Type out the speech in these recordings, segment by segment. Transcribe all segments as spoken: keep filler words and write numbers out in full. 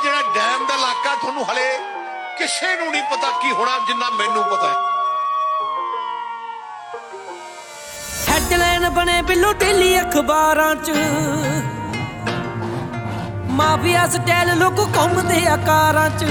ਜਿਹੜਾ ਡੈਮ ਦਾ ਇਲਾਕਾ ਤੁਹਾਨੂੰ ਹਲੇ ਕਿਸੇ ਨੂੰ ਨਹੀਂ ਪਤਾ ਕੀ ਹੋਣਾ ਜਿੰਨਾ ਮੈਨੂੰ ਪਤਾ ਹੈ। ਹੈਡਲਾਈਨ ਬਣੇ ਬਿੱਲੋ ਡੇਲੀ ਅਖਬਾਰਾਂ ਚ, ਮਾਫੀਆ ਸਟਾਈਲ ਲੋਕ ਘੁੰਮਦੇ ਆ ਕਾਰਾਂ ਚ।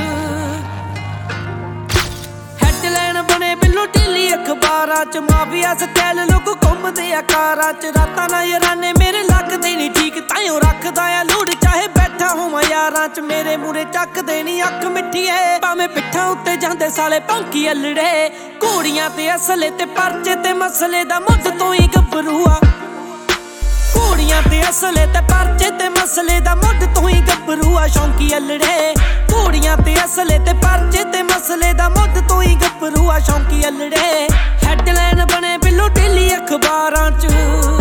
ਹੈਡਲਾਈਨ ਬਣੇ ਬਿੱਲੋ ਡੇਲੀ ਅਖਬਾਰਾਂ ਚ, ਮਾਫੀਆ ਸਟਾਈਲ ਲੋਕ ਘੁੰਮਦੇ ਆ ਕਾਰਾਂ ਚ। ਰਾਤਾਂ ਨਾ ਯਾਰਾਨੇ ਮੇਰੇ ਲੱਗਦੇ ਨੀ ਠੀਕ, ਤਾਈਓ ਰੱਖਦਾ ਆ ਲੋੜ ਚਾਹੇ ਬੈਠਾ ਹੋਵਾਂ ਯਾਰਾਂ ਚ। ਮੇਰੇ ਮੂਰੇ ਚੱਕਦੇ ਨੀ ਅੱਖ ਮਿੱਠੀਏ, ਭਾਵੇਂ ਪਿੱਠਾਂ ਉੱਤੇ ਜਾਂਦੇ ਸਾਲੇ ਭੌਂਕੀ ਅਲੜੇ। ਘੋੜੀਆਂ ਤੇ ਅਸਲੇ ਤੇ ਪਰਚੇ ਤੇ ਮਸਲੇ ਦਾ ਮੁੱਢ ਤੋਂ ਹੀ ਗੱਭਰੂ ਆ। ਘੋੜੀਆਂ ਤੇ ਅਸਲੇ ਤੇ ਪਰਚੇ ਤੇ ਮਸਲੇ ਦਾ ਮੁੱਢ ਤੋਂ ਹੀ ਗੱਭਰੂ ਆ ਸ਼ੌਂਕੀ ਅਲੜੇ। ਘੋੜੀਆਂ ਤੇ ਅਸਲੇ ਤੇ ਪਰਚੇ ਤੇ ਮਸਲੇ ਦਾ ਮੁੱਢ ਤੋਂ ਹੀ ਗੱਭਰੂ ਆ ਸ਼ੌਂਕੀ ਅਲੜੇ। ਹੈਡਲਾਈਨ ਬਣੇ ਬਿੱਲੋ ਡੇਲੀ ਅਖਬਾਰਾਂ ਚ,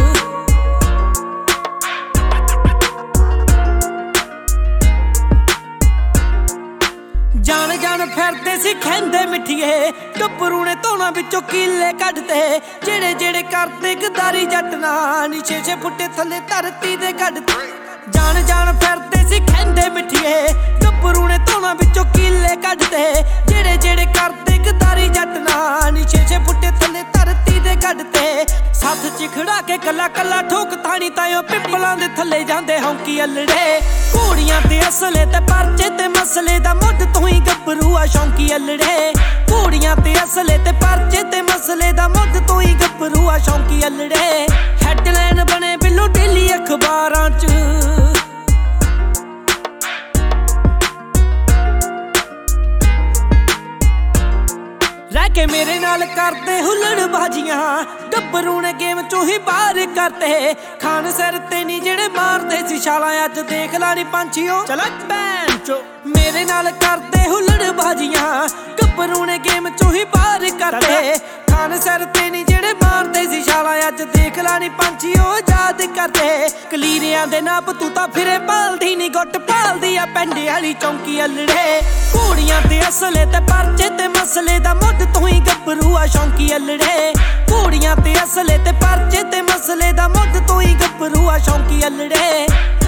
ਜਾਣ ਜਾਣ ਫਿਰਦੇ ਸੀ ਖੈਂਦੇ ਮਿੱਠੀਏ। ਗੱਭਰੂ ਨੇ ਧੋਣਾ ਵਿੱਚੋਂ ਕੀਲੇ ਕੱਢਦੇ, ਜਿਹੜੇ ਜਿਹੜੇ ਕਰਦੇ ਗਦਾਰੀ ਜੱਟ ਨਾਲ ਨੀ ਛੇ ਛੇ ਫੁੱਟੇ ਥੱਲੇ ਧਰਤੀ ਦੇ ਕੱਢਦੇ। ਜਾਣ ਜਾਣ ਫਿਰਦੇ ਸੀ ਖੈਂਦੇ ਮਿੱਠੀਏ, ਗੱਭਰੂ ਨੇ ਧੋਣਾ ਵਿੱਚੋਂ ਕੀਲੇ ਕੱਢਦੇ, ਜਿਹੜੇ ਜਿਹੜੇ ਕਰਦੇ ਗਦਾਰੀ ਜੱਟ ਨਾਲ ਨੀ ਛੇ ਛੇ ਫੁੱਟੇ ਥੱਲੇ ਧਰਤੀ ਦੇ ਕੱਢਦੇ। ਸੱਥ ਚ ਖੜਾ ਕੇ ਕੱਲਾ ਕੱਲਾ ਠੋਕ ਤਾਣੀ ਤਾਇਓ ਪਿੱਪਲਾਂ ਦੇ ਥੱਲੇ ਜਾਂਦੇ ਹੌਂਕੀ ਅਲੜੇ। ਘੋੜੀਆਂ ਤੇ ਅਸਲੇ ਤੇ ਪਰਚੇ ਤੇ ਮਸਲੇ ਦਾ ਮੁੱਢ ਤੋਂ ਹੀ ਗੱਭਰੂ ਆ ਸ਼ੌਂਕੀ ਅਲੜੇ। ਘੋੜੀਆਂ ਤੇ ਅਸਲੇ ਤੇ ਪਰਚੇ ਤੇ ਮਸਲੇ ਦਾ ਮੁੱਢ ਤੋਂ ਹੀ ਗੱਭਰੂ ਆ ਸ਼ੌਂਕੀ ਅਲੜੇ। ਹੈਡਲਾਈਨ ਬਣੇ ਬਿੱਲੋ ਡੇਲੀ ਅਖਬਾਰਾਂ ਚ, ਰਹਿ ਕੇ ਮੇਰੇ ਨਾਲ ਕਰਦੇ ਹੁੱਲੜ ਬਾਜੀਆਂ। ਗੱਭਰੂ ਨੇ ਗੇਮ ਚੋਂ ਹੀ ਬਾਹਰ ਕਰਤੇ, ਖਾਨ ਸਿਰ ਤੇ ਨੀ ਜਿਹੜੇ ਮਾਰਦੇ ਸੀ ਛਾਲਾਂ। ਅੱਜ ਦੇਖ ਲਾ ਨੀ ਪੰਛੀਓ ਚਲ ਭੈਣ ਚੋ, ਮੇਰੇ ਨਾਲ ਕਰਦੇ ਹੁੱਲੜ ਬਾਜੀਆਂ। ਗੱਭਰੂ ਨੇ ਗੇਮ ਚੋਂ ਹੀ ਬਾਹਰ ਕਰਤੇ, ਖਾਨ ਸਿਰ ਤੇ ਨੀ ਜਿਹੜੇ ਮਾਰਦੇ ਸੀ ਛਾਲਾਂ। ਅੱਜ ਦੇਖ ਲਾ ਨੀ ਪੰਛੀਓ ਯਾਦ ਕਰਦੇ। ਕਲੀਰਿਆਂ ਦੇ ਨਾਪ ਤੂੰ ਤਾਂ ਫਿਰੇ ਭਾਲਦੀ ਨੀ, ਗੁੱਟ ਭਾਲਦੀ ਆ ਪੈਂਡੇ ਵਾਲੀ ਚੌਂਕੀ ਅਲੜੇ। ਘੋੜੀਆਂ ਤੇ ਅਸਲੇ ਤੇ ਪਰਚੇ ਤੇ ਮਸਲੇ ਦਾ ਮੁੱਢ ਤੋਂ ਹੀ ਗੱਭਰੂ ਆ ਸ਼ੌਂਕੀ ਅਲੜੇ। ਘੋੜੀਆਂ ਤੇ ਅਸਲੇ ਤੇ ਪਰਚੇ ਤੇ ਮਸਲੇ ਦਾ ਮੁੱਢ ਤੋਂ ਹੀ ਗੱਭਰੂ ਆ ਸ਼ੌਂਕੀ ਅਲੜੇ।